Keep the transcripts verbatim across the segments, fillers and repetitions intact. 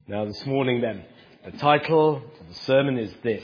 Now this morning then, the title of the sermon is this: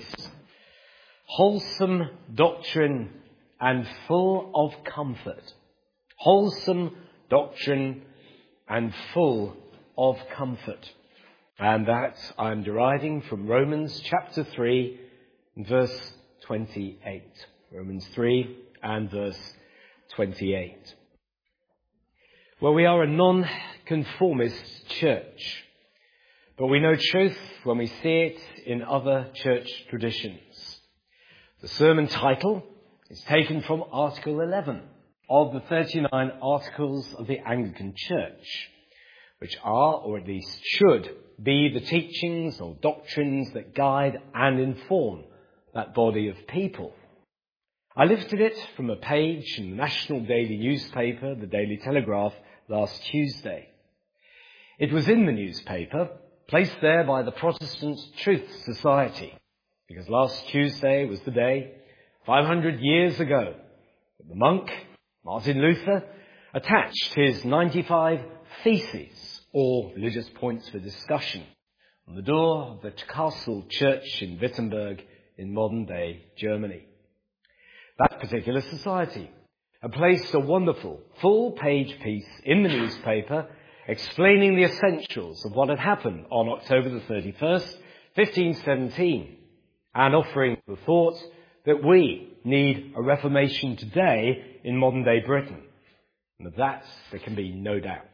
Wholesome Doctrine and Full of Comfort. Wholesome Doctrine and Full of Comfort. And that I'm deriving from Romans chapter three, verse twenty-eight. Romans three and verse twenty-eight. Well, we are a non-conformist church, but we know truth when we see it in other church traditions. The sermon title is taken from Article eleven of the thirty-nine Articles of the Anglican Church, which are, or at least should, be the teachings or doctrines that guide and inform that body of people. I lifted it from a page in the national daily newspaper, the Daily Telegraph, last Tuesday. It was in the newspaper, placed there by the Protestant Truth Society, because last Tuesday was the day, five hundred years ago, that the monk, Martin Luther, attached his ninety-five theses, or religious points for discussion, on the door of the castle church in Wittenberg in modern-day Germany. That particular society had placed a wonderful full-page piece in the newspaper explaining the essentials of what had happened on October the thirty-first, fifteen seventeen, and offering the thought that we need a reformation today in modern-day Britain. And of that there can be no doubt.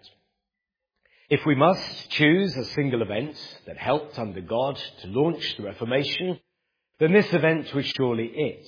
If we must choose a single event that helped under God to launch the Reformation, then this event was surely it.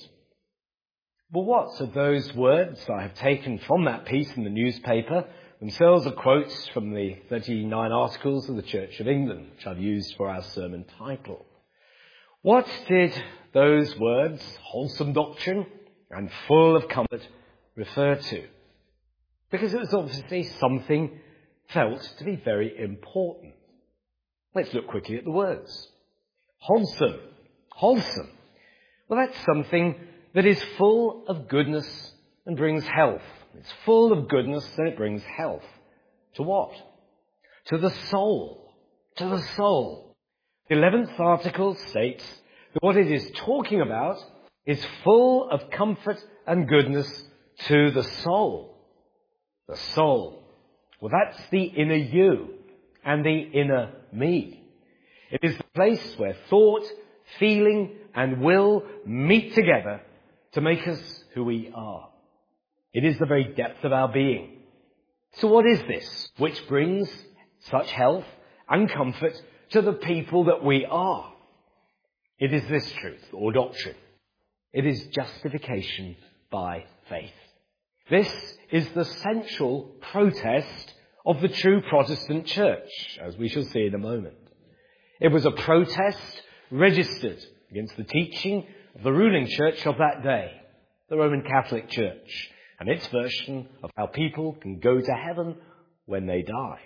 But what are those words I have taken from that piece in the newspaper? Themselves are quotes from the thirty-nine Articles of the Church of England, which I've used for our sermon title. What did those words, wholesome doctrine and full of comfort, refer to? Because it was obviously something felt to be very important. Let's look quickly at the words. Wholesome. Wholesome. Well, that's something that is full of goodness and brings health. It's full of goodness and it brings health. To what? To the soul. To the soul. The eleventh article states that what it is talking about is full of comfort and goodness to the soul. The soul. Well, that's the inner you and the inner me. It is the place where thought, feeling and will meet together to make us who we are. It is the very depth of our being. So what is this which brings such health and comfort to the people that we are? It is this truth or doctrine. It is justification by faith. This is the central protest of the true Protestant church, as we shall see in a moment. It was a protest registered against the teaching of the ruling church of that day, the Roman Catholic Church, and its version of how people can go to heaven when they die.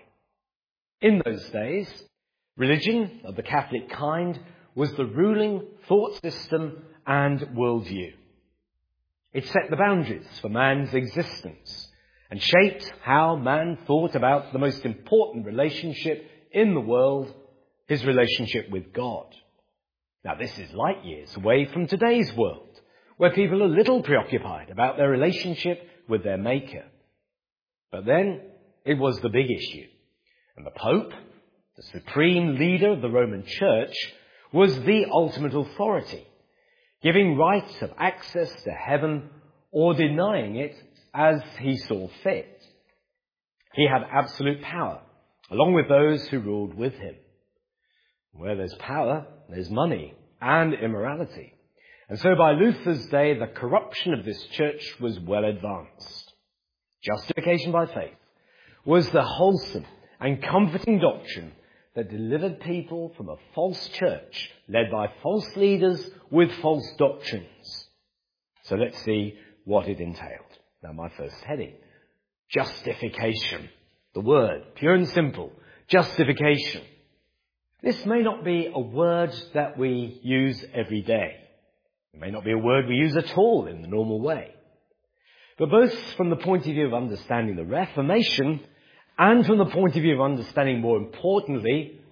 In those days, religion of the Catholic kind was the ruling thought system and worldview. It set the boundaries for man's existence and shaped how man thought about the most important relationship in the world, his relationship with God. Now, this is light years away from today's world, where people are little preoccupied about their relationship with their Maker. But then it was the big issue. And the Pope, the supreme leader of the Roman Church, was the ultimate authority, giving rights of access to heaven or denying it as he saw fit. He had absolute power, along with those who ruled with him. Where there's power, there's money and immorality. And so by Luther's day, the corruption of this church was well advanced. Justification by faith was the wholesome and comforting doctrine that delivered people from a false church led by false leaders with false doctrines. So let's see what it entailed. Now, my first heading, justification. The word, pure and simple, justification. This may not be a word that we use every day. It may not be a word we use at all in the normal way. But both from the point of view of understanding the Reformation and from the point of view of understanding, more importantly, of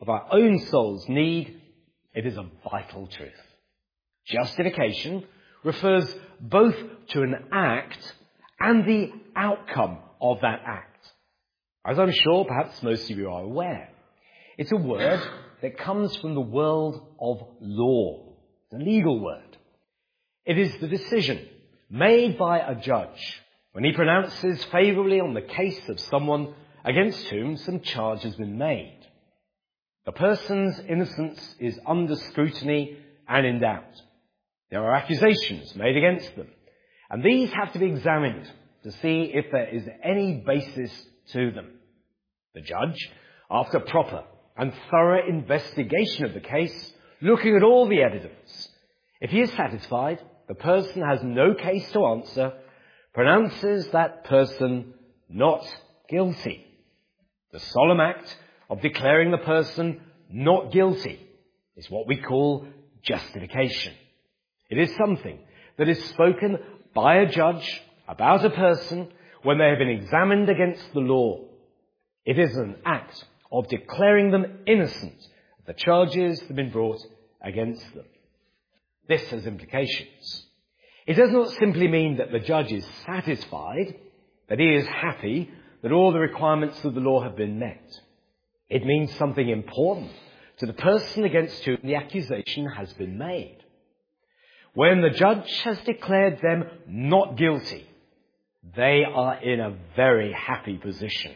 of our own soul's need, it is a vital truth. Justification refers both to an act and the outcome of that act. As I'm sure perhaps most of you are aware, it's a word that comes from the world of law, the legal word. It is the decision made by a judge when he pronounces favourably on the case of someone against whom some charge has been made. The person's innocence is under scrutiny and in doubt. There are accusations made against them, and these have to be examined to see if there is any basis to them. The judge, after proper and thorough investigation of the case, looking at all the evidence, if he is satisfied the person has no case to answer, pronounces that person not guilty. The solemn act of declaring the person not guilty is what we call justification. It is something that is spoken by a judge about a person when they have been examined against the law. It is an act of declaring them innocent of the charges that have been brought against them. This has implications. It does not simply mean that the judge is satisfied, that he is happy that all the requirements of the law have been met. It means something important to the person against whom the accusation has been made. When the judge has declared them not guilty, they are in a very happy position.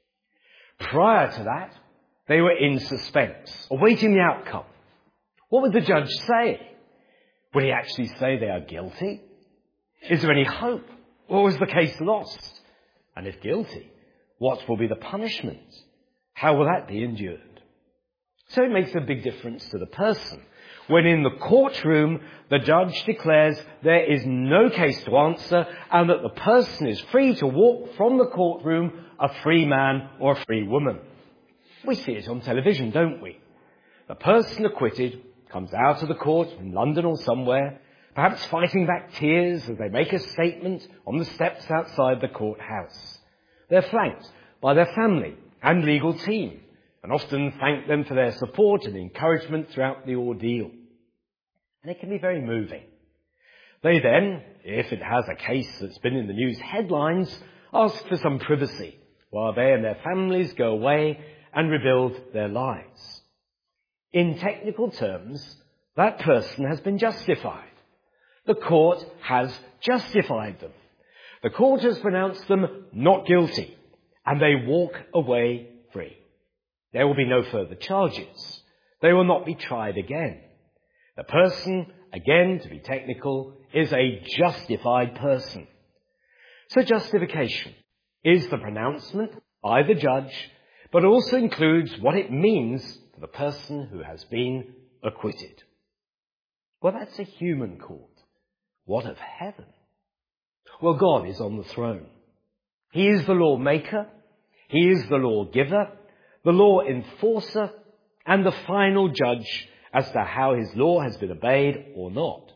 Prior to that, they were in suspense, awaiting the outcome. What would the judge say? Would he actually say they are guilty? Is there any hope? Or was the case lost? And if guilty, what will be the punishment? How will that be endured? So it makes a big difference to the person when in the courtroom the judge declares there is no case to answer and that the person is free to walk from the courtroom a free man or a free woman. We see it on television, don't we? The person acquitted comes out of the court in London or somewhere, perhaps fighting back tears as they make a statement on the steps outside the courthouse. They're flanked by their family and legal team, and often thank them for their support and encouragement throughout the ordeal. And it can be very moving. They then, if it has a case that's been in the news headlines, ask for some privacy while they and their families go away and rebuild their lives. In technical terms, that person has been justified. The court has justified them. The court has pronounced them not guilty, and they walk away free. There will be no further charges. They will not be tried again. The person, again, to be technical, is a justified person. So justification is the pronouncement by the judge, but also includes what it means for the person who has been acquitted. Well, that's a human court. What of heaven? Well, God is on the throne. He is the lawmaker. He is the lawgiver, the law enforcer, and the final judge as to how his law has been obeyed or not.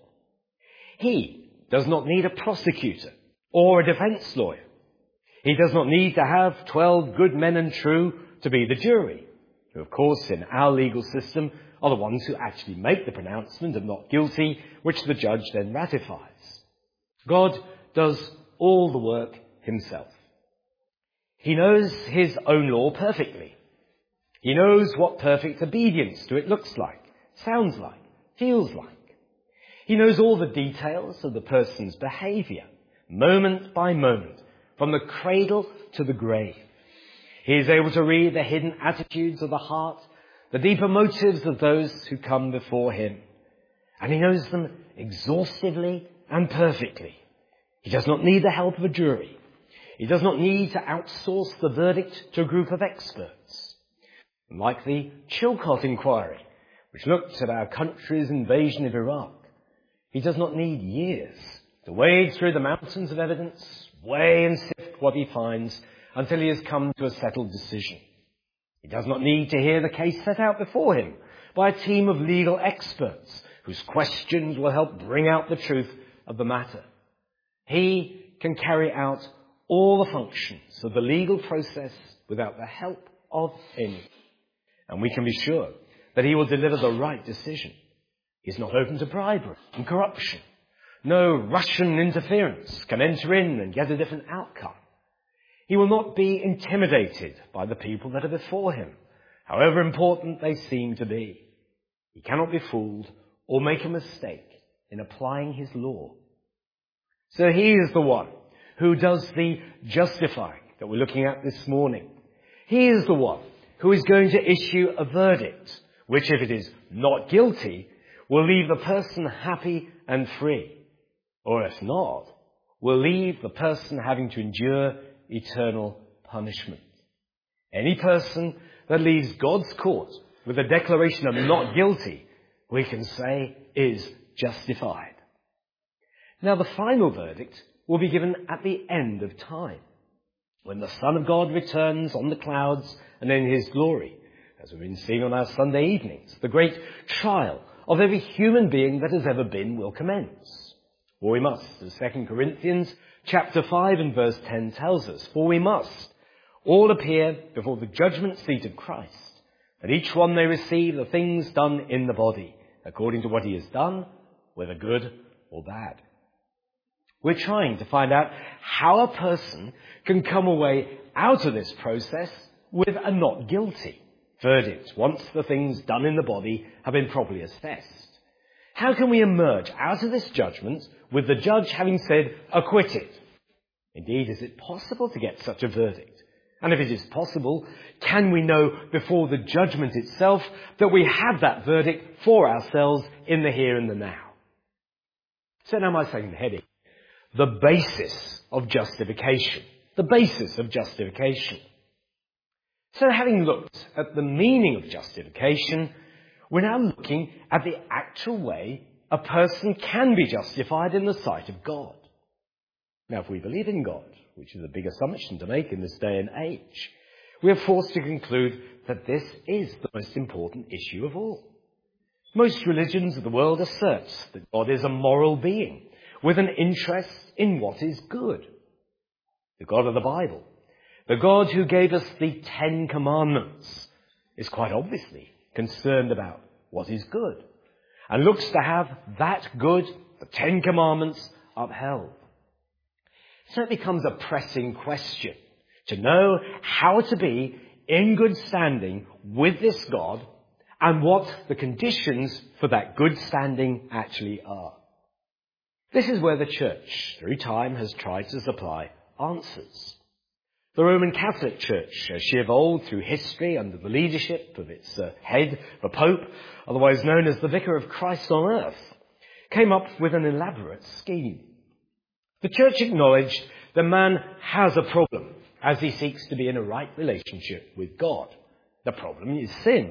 He does not need a prosecutor or a defense lawyer. He does not need to have twelve good men and true to be the jury, who of course in our legal system are the ones who actually make the pronouncement of not guilty, which the judge then ratifies. God does all the work himself. He knows his own law perfectly. He knows what perfect obedience to it looks like, sounds like, feels like. He knows all the details of the person's behaviour, moment by moment, from the cradle to the grave. He is able to read the hidden attitudes of the heart, the deeper motives of those who come before him. And he knows them exhaustively and perfectly. He does not need the help of a jury. He does not need to outsource the verdict to a group of experts. Like the Chilcot inquiry, which looked at our country's invasion of Iraq, he does not need years to wade through the mountains of evidence, weigh and sift what he finds until he has come to a settled decision. He does not need to hear the case set out before him by a team of legal experts whose questions will help bring out the truth of the matter. He can carry out all the functions of the legal process without the help of any. And we can be sure that he will deliver the right decision. He's not open to bribery and corruption. No Russian interference can enter in and get a different outcome. He will not be intimidated by the people that are before him, however important they seem to be. He cannot be fooled or make a mistake in applying his law. So he is the one who does the justifying that we're looking at this morning. He is the one who is going to issue a verdict, which, if it is not guilty, will leave the person happy and free. Or if not, will leave the person having to endure eternal punishment. Any person that leaves God's court with a declaration of not guilty, we can say is justified. Now the final verdict will be given at the end of time, when the Son of God returns on the clouds and in his glory, as we've been seeing on our Sunday evenings. The great trial of every human being that has ever been will commence. For we must, as Second Corinthians chapter five and verse ten tells us, for we must all appear before the judgment seat of Christ, that each one may receive the things done in the body, according to what he has done, whether good or bad. We're trying to find out how a person can come away out of this process with a not guilty verdict once the things done in the body have been properly assessed. How can we emerge out of this judgment with the judge having said acquitted? Indeed, is it possible to get such a verdict? And if it is possible, can we know before the judgment itself that we have that verdict for ourselves in the here and the now? So now my second heading, the basis of justification. The basis of justification. So having looked at the meaning of justification, we're now looking at the actual way a person can be justified in the sight of God. Now, if we believe in God, which is a big assumption to make in this day and age, we are forced to conclude that this is the most important issue of all. Most religions of the world assert that God is a moral being with an interest in what is good. The God of the Bible, the God who gave us the Ten Commandments, is quite obviously concerned about what is good and looks to have that good, the Ten Commandments, upheld. So it becomes a pressing question to know how to be in good standing with this God and what the conditions for that good standing actually are. This is where the Church, through time, has tried to supply answers. The Roman Catholic Church, as she evolved through history under the leadership of its uh, head, the Pope, otherwise known as the Vicar of Christ on earth, came up with an elaborate scheme. The Church acknowledged that man has a problem as he seeks to be in a right relationship with God. The problem is sin.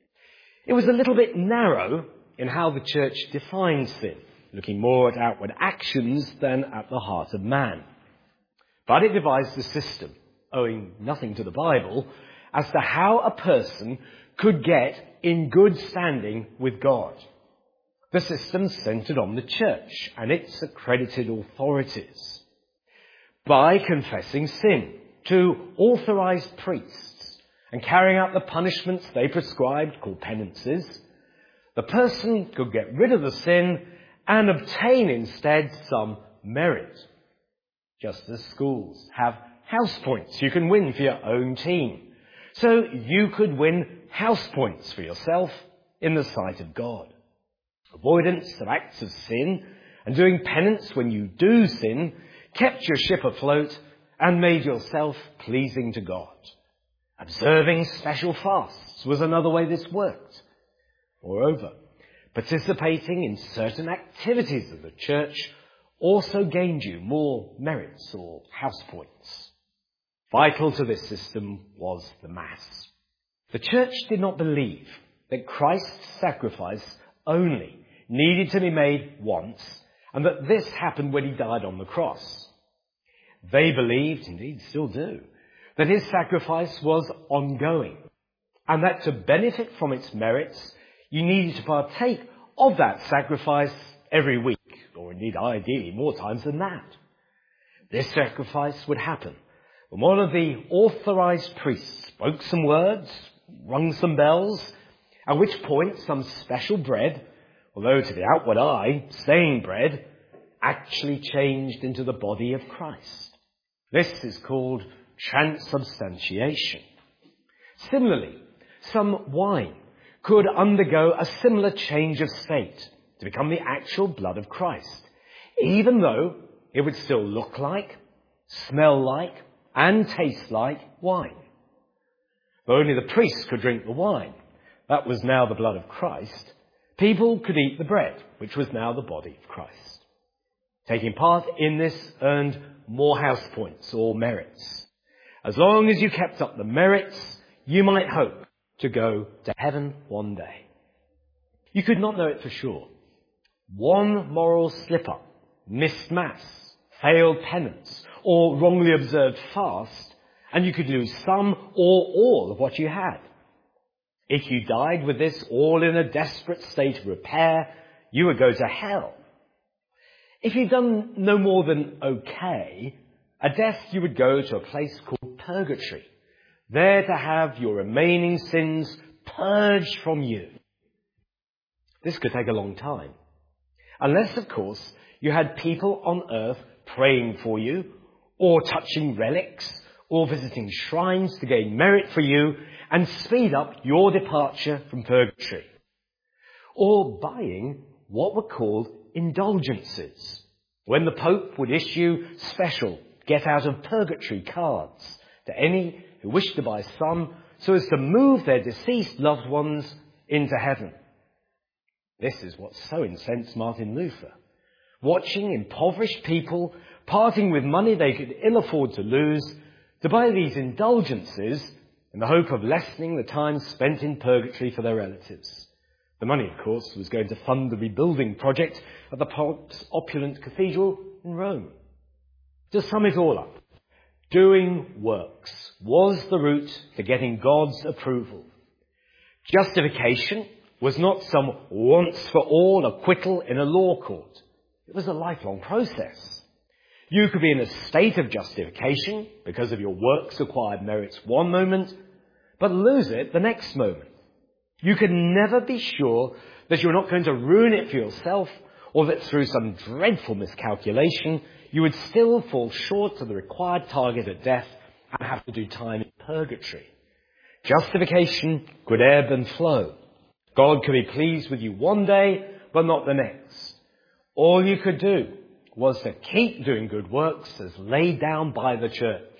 It was a little bit narrow in how the Church defined sin, looking more at outward actions than at the heart of man. But it devised a system, owing nothing to the Bible, as to how a person could get in good standing with God. The system centered on the Church and its accredited authorities. By confessing sin to authorized priests and carrying out the punishments they prescribed, called penances, the person could get rid of the sin and obtain instead some merit. Just as schools have house points you can win for your own team. So you could win house points for yourself in the sight of God. Avoidance of acts of sin and doing penance when you do sin kept your ship afloat and made yourself pleasing to God. Observing special fasts was another way this worked. Moreover, participating in certain activities of the Church also gained you more merits or house points. Vital to this system was the Mass. The Church did not believe that Christ's sacrifice only needed to be made once, and that this happened when he died on the cross. They believed, indeed still do, that his sacrifice was ongoing, and that to benefit from its merits, you needed to partake of that sacrifice every week, or indeed ideally more times than that. This sacrifice would happen when one of the authorized priests spoke some words, rung some bells, at which point some special bread, although to the outward eye, staying bread, actually changed into the body of Christ. This is called transubstantiation. Similarly, some wine could undergo a similar change of state to become the actual blood of Christ, even though it would still look like, smell like, and taste like wine. Though only the priest could drink the wine, that was now the blood of Christ, people could eat the bread, which was now the body of Christ. Taking part in this earned more house points or merits. As long as you kept up the merits, you might hope to go to heaven one day. You could not know it for sure. One moral slip-up, missed mass, failed penance, or wrongly observed fast, and you could lose some or all of what you had. If you died with this all in a desperate state of repair, you would go to hell. If you'd done no more than okay, at death you would go to a place called purgatory, there to have your remaining sins purged from you. This could take a long time. Unless, of course, you had people on earth praying for you, or touching relics, or visiting shrines to gain merit for you and speed up your departure from purgatory. Or buying what were called indulgences, when the Pope would issue special get-out-of-purgatory cards to any who wished to buy some so as to move their deceased loved ones into heaven. This is what so incensed Martin Luther. Watching impoverished people parting with money they could ill afford to lose to buy these indulgences in the hope of lessening the time spent in purgatory for their relatives. The money, of course, was going to fund the rebuilding project of the Pope's opulent cathedral in Rome. To sum it all up, doing works was the route to getting God's approval. Justification was not some once-for-all acquittal in a law court. It was a lifelong process. You could be in a state of justification because of your works-acquired merits one moment, but lose it the next moment. You could never be sure that you're not going to ruin it for yourself, or that through some dreadful miscalculation you would still fall short of the required target at death and have to do time in purgatory. Justification could ebb and flow. God could be pleased with you one day, but not the next. All you could do was to keep doing good works as laid down by the church.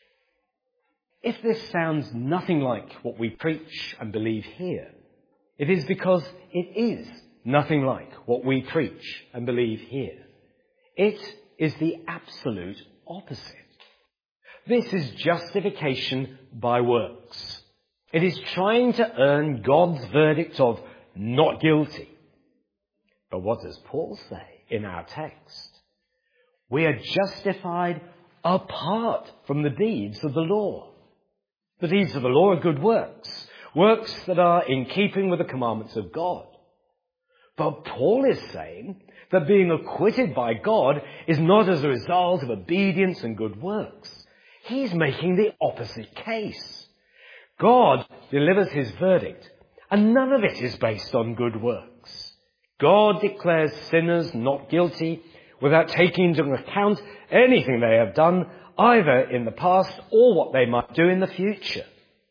If this sounds nothing like what we preach and believe here, it is because it is nothing like what we preach and believe here. It is the absolute opposite. This is justification by works. It is trying to earn God's verdict of not guilty. But what does Paul say in our text? We are justified apart from the deeds of the law. The deeds of the law are good works, works that are in keeping with the commandments of God. But Paul is saying that being acquitted by God is not as a result of obedience and good works. He's making the opposite case. God delivers his verdict, and none of it is based on good works. God declares sinners not guilty without taking into account anything they have done, either in the past or what they might do in the future.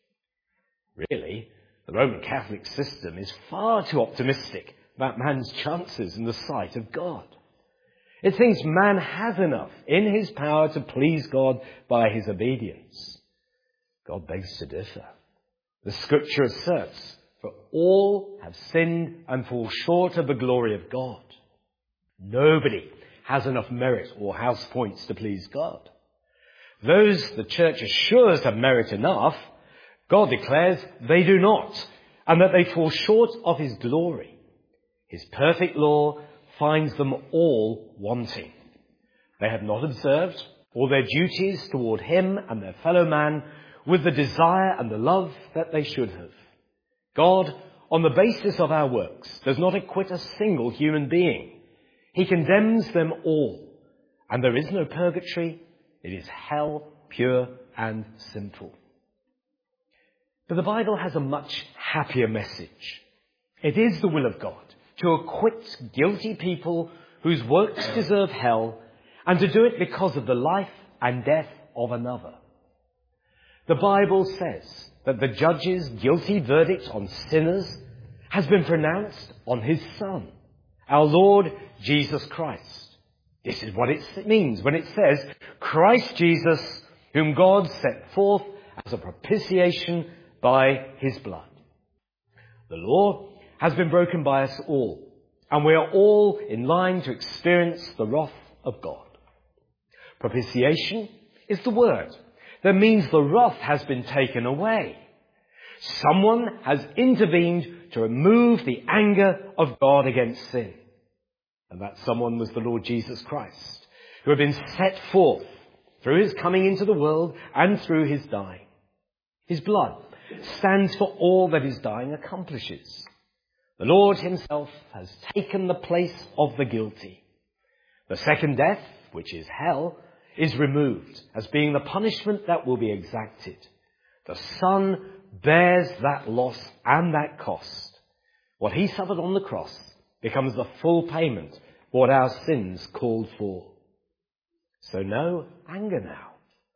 Really, the Roman Catholic system is far too optimistic about man's chances in the sight of God. It thinks man has enough in his power to please God by his obedience. God begs to differ. The Scripture asserts, for all have sinned and fall short of the glory of God. Nobody has enough merit or house points to please God. Those the church assures have merit enough, God declares they do not, and that they fall short of his glory. His perfect law finds them all wanting. They have not observed all their duties toward him and their fellow man with the desire and the love that they should have. God, on the basis of our works, does not acquit a single human being. He condemns them all. And there is no purgatory. It is hell, pure and simple. But the Bible has a much happier message. It is the will of God to acquit guilty people whose works deserve hell, and to do it because of the life and death of another. The Bible says that the judge's guilty verdict on sinners has been pronounced on his Son, our Lord Jesus Christ. This is what it means when it says, Christ Jesus, whom God set forth as a propitiation by his blood. The law has been broken by us all, and we are all in line to experience the wrath of God. Propitiation is the word that means the wrath has been taken away. Someone has intervened to remove the anger of God against sin. And that someone was the Lord Jesus Christ, who had been set forth through his coming into the world and through his dying. His blood stands for all that his dying accomplishes. The Lord himself has taken the place of the guilty. The second death, which is hell, is removed as being the punishment that will be exacted. The Son bears that loss and that cost. What he suffered on the cross becomes the full payment for what our sins called for. So no anger now.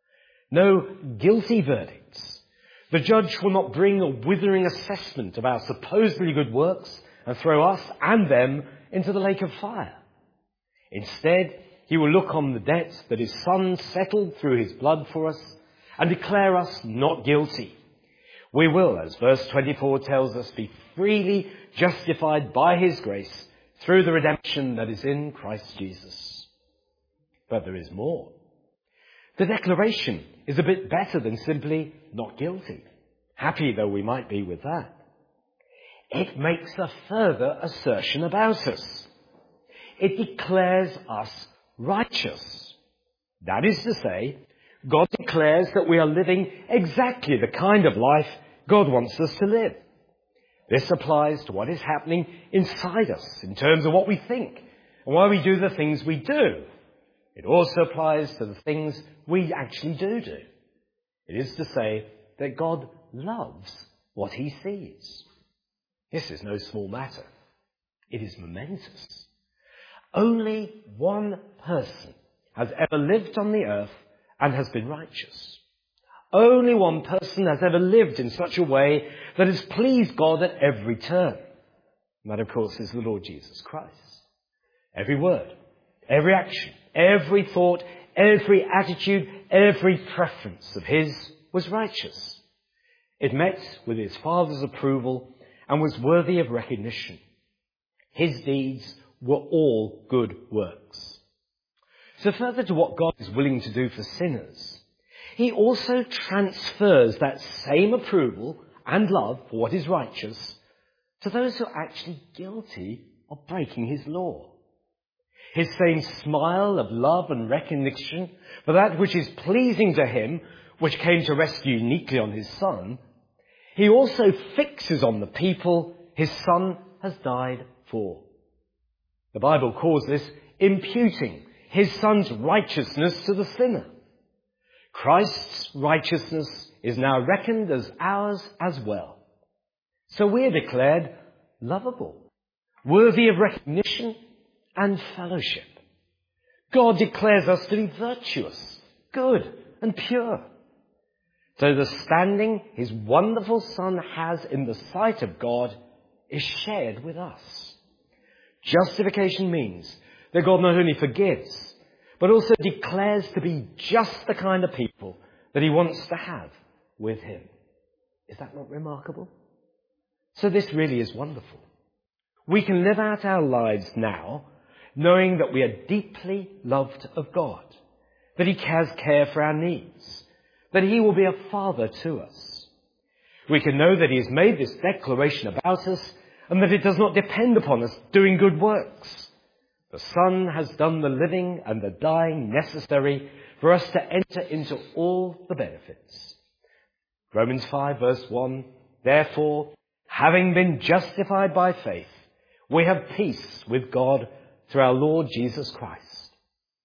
No guilty verdicts. The judge will not bring a withering assessment of our supposedly good works and throw us and them into the lake of fire. Instead, he will look on the debt that his Son settled through his blood for us and declare us not guilty. We will, as verse twenty-four tells us, be freely justified by his grace through the redemption that is in Christ Jesus. But there is more. The declaration is a bit better than simply not guilty, happy though we might be with that. It makes a further assertion about us. It declares us righteous. That is to say, God declares that we are living exactly the kind of life God wants us to live. This applies to what is happening inside us in terms of what we think and why we do the things we do. It also applies to the things we actually do do. It is to say that God loves what he sees. This is no small matter. It is momentous. Only one person has ever lived on the earth and has been righteous. Only one person has ever lived in such a way that has pleased God at every turn. And that, of course, is the Lord Jesus Christ. Every word, every action, every thought, every attitude, every preference of his was righteous. It met with his Father's approval and was worthy of recognition. His deeds were all good works. So further to what God is willing to do for sinners, he also transfers that same approval and love for what is righteous to those who are actually guilty of breaking his law. His same smile of love and recognition for that which is pleasing to him, which came to rest uniquely on his Son, he also fixes on the people his Son has died for. The Bible calls this imputing his Son's righteousness to the sinner. Christ's righteousness is now reckoned as ours as well. So we are declared lovable, worthy of recognition and fellowship. God declares us to be virtuous, good and pure. So the standing his wonderful Son has in the sight of God is shared with us. Justification means that God not only forgives, but also declares to be just the kind of people that he wants to have with him. Is that not remarkable? So this really is wonderful. We can live out our lives now knowing that we are deeply loved of God, that he has care for our needs, that he will be a father to us. We can know that he has made this declaration about us and that it does not depend upon us doing good works. The Son has done the living and the dying necessary for us to enter into all the benefits. Romans five verse one, therefore, having been justified by faith, we have peace with God through our Lord Jesus Christ.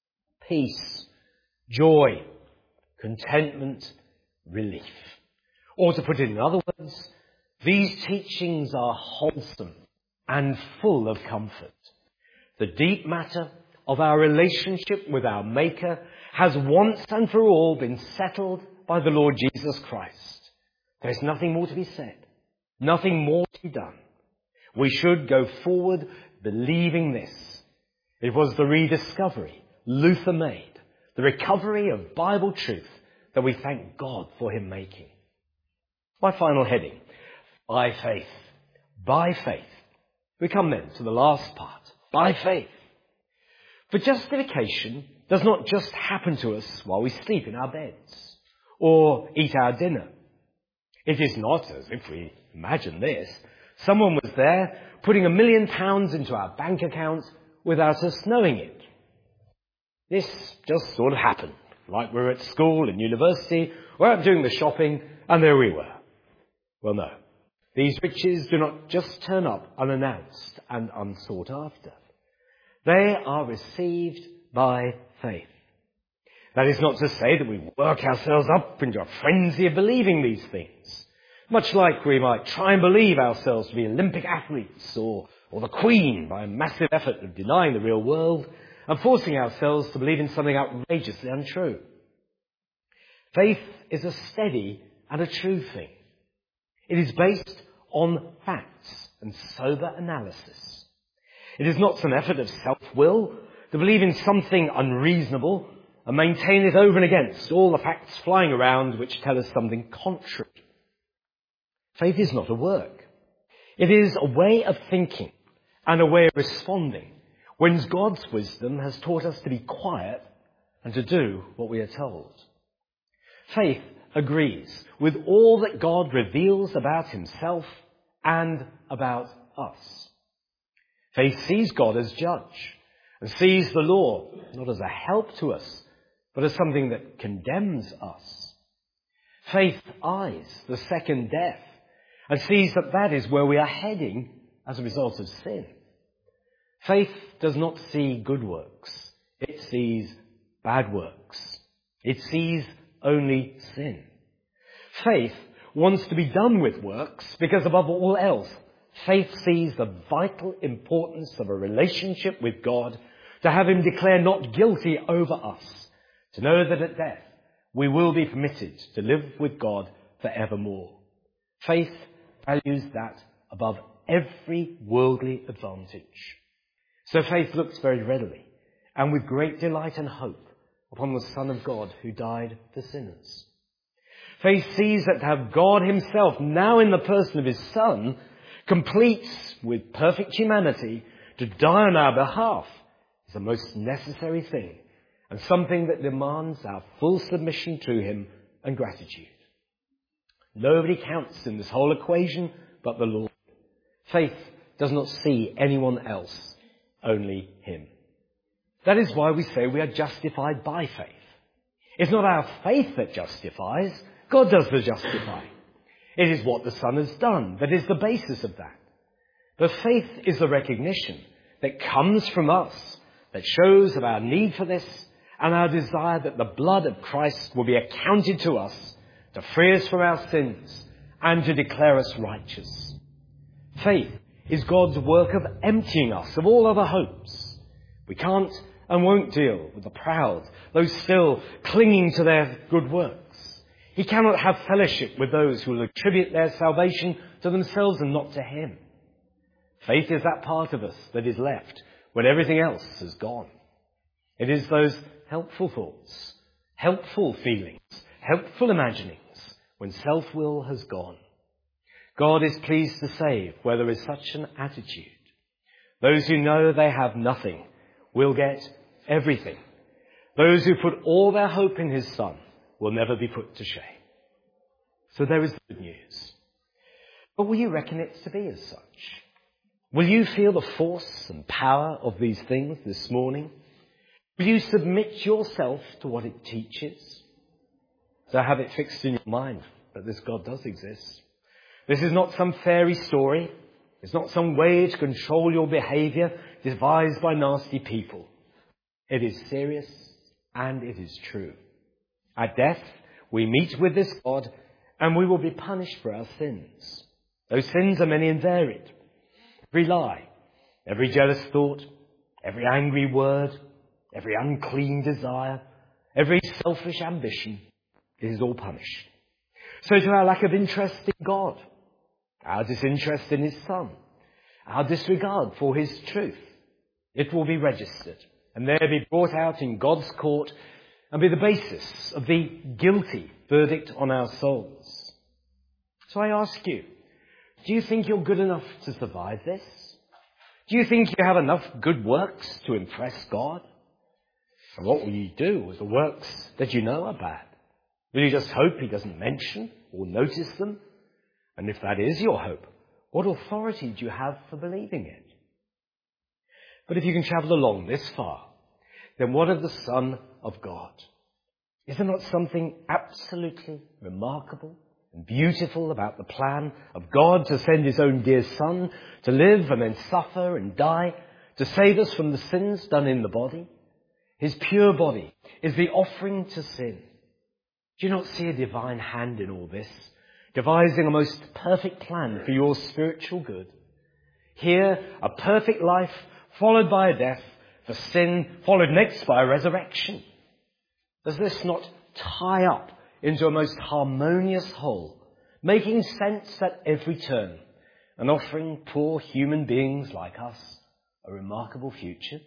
Peace, joy, contentment, relief. Or to put it in other words, these teachings are wholesome and full of comfort. The deep matter of our relationship with our Maker has once and for all been settled by the Lord Jesus Christ. There is nothing more to be said, nothing more to be done. We should go forward believing this. It was the rediscovery Luther made, the recovery of Bible truth that we thank God for him making. My final heading, by faith. By faith. We come then to the last part, by faith. For justification does not just happen to us while we sleep in our beds or eat our dinner. It is not as if we imagine this. Someone was there putting a million pounds into our bank account without us knowing it. This just sort of happened, like we were at school and university, or out doing the shopping, and there we were. Well, no. These riches do not just turn up unannounced and unsought after. They are received by faith. That is not to say that we work ourselves up into a frenzy of believing these things, much like we might try and believe ourselves to be Olympic athletes or, or the Queen by a massive effort of denying the real world and forcing ourselves to believe in something outrageously untrue. Faith is a steady and a true thing. It is based on facts and sober analysis. It is not some effort of self-will to believe in something unreasonable and maintain it over and against all the facts flying around which tell us something contrary. Faith is not a work. It is a way of thinking and a way of responding when God's wisdom has taught us to be quiet and to do what we are told. Faith agrees with all that God reveals about himself and about us. Faith sees God as judge and sees the law not as a help to us, but as something that condemns us. Faith eyes the second death and sees that that is where we are heading as a result of sin. Faith does not see good works. It sees bad works. It sees only sin. Faith wants to be done with works because above all else, faith sees the vital importance of a relationship with God, to have him declare not guilty over us, to know that at death we will be permitted to live with God forevermore. Faith values that above every worldly advantage. So faith looks very readily and with great delight and hope upon the Son of God who died for sinners. Faith sees that to have God himself, now in the person of his Son, complete with perfect humanity, to die on our behalf is a most necessary thing and something that demands our full submission to him and gratitude. Nobody counts in this whole equation but the Lord. Faith does not see anyone else, only him. That is why we say we are justified by faith. It's not our faith that justifies. God does the justifying. It is what the Son has done that is the basis of that. But faith is the recognition that comes from us, that shows of our need for this and our desire that the blood of Christ will be accounted to us to free us from our sins and to declare us righteous. Faith is God's work of emptying us of all other hopes. We can't and won't deal with the proud, those still clinging to their good works. He cannot have fellowship with those who will attribute their salvation to themselves and not to him. Faith is that part of us that is left when everything else has gone. It is those helpful thoughts, helpful feelings, helpful imaginings when self-will has gone. God is pleased to save where there is such an attitude. Those who know they have nothing will get everything. Those who put all their hope in his Son will never be put to shame. So there is good news. But will you reckon it to be as such? Will you feel the force and power of these things this morning? Will you submit yourself to what it teaches? So have it fixed in your mind that this God does exist. This is not some fairy story. It's not some way to control your behavior devised by nasty people. It is serious and it is true. At death, we meet with this God And we will be punished for our sins. Those sins are many and varied. Every lie, every jealous thought, every angry word, every unclean desire, every selfish ambition, it is all punished. So to our lack of interest in God, our disinterest in his Son, our disregard for his truth, it will be registered and there be brought out in God's court and be the basis of the guilty verdict on our souls. So I ask you, do you think you're good enough to survive this? Do you think you have enough good works to impress God? And what will you do with the works that you know are bad? Will you just hope he doesn't mention or notice them? And if that is your hope, what authority do you have for believing it? But if you can travel along this far, then what of the Son of God? Is there not something absolutely remarkable and beautiful about the plan of God to send his own dear Son to live and then suffer and die to save us from the sins done in the body? His pure body is the offering to sin. Do you not see a divine hand in all this, devising a most perfect plan for your spiritual good? Here, a perfect life followed by a death for sin, followed next by a resurrection. Does this not tie up into a most harmonious whole, making sense at every turn and offering poor human beings like us a remarkable future?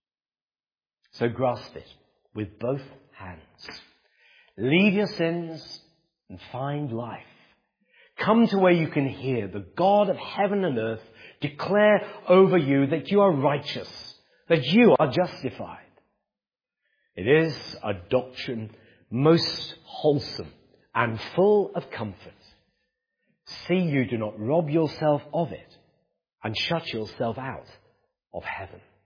So grasp it with both hands. Leave your sins and find life. Come to where you can hear the God of heaven and earth declare over you that you are righteous, that you are justified. It is a doctrine most wholesome and full of comfort. See you do not rob yourself of it and shut yourself out of heaven.